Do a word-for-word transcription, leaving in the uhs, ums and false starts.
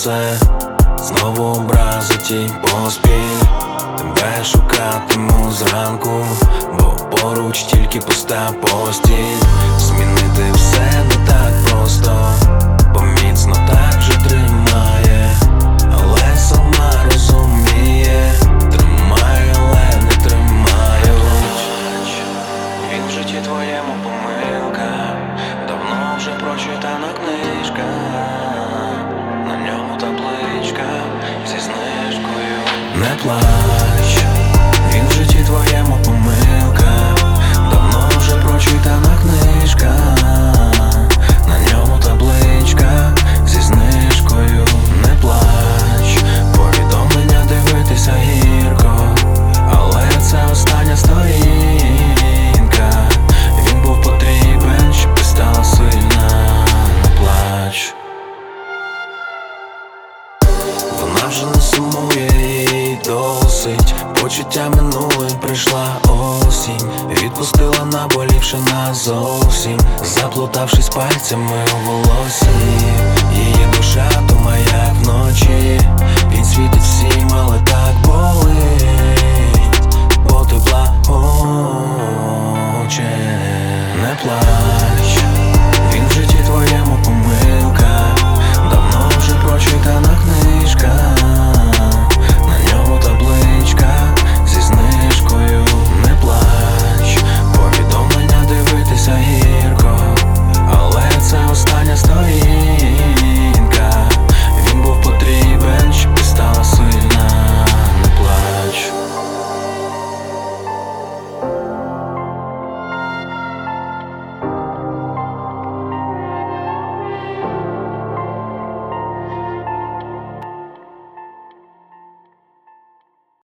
все, знову образи тінь поспіль. Тебе шукатиму зранку, бо поруч тільки пуста постіль. Змінити все не так просто, бо міцно так же тримає, але сама розуміє. Тримає, але не тримає. Він в житті твоєму помилка, давно вже прочитана книжка, на ньому табличка зі знижкою. Не плач, він в житті твоєму помилка, давно вже прочитана книжка, на ньому табличка зі знижкою. Не плач, повідомлення дивитися гірко, але це остання сторінка. Він був потрібен, щоб ти стала сильна. Не плач. Вона вже не сумує, їй досить. Почуття минули, прийшла осінь, відпустила наболівши назовсім, заплутавшись пальцями у волосі. Її душа думає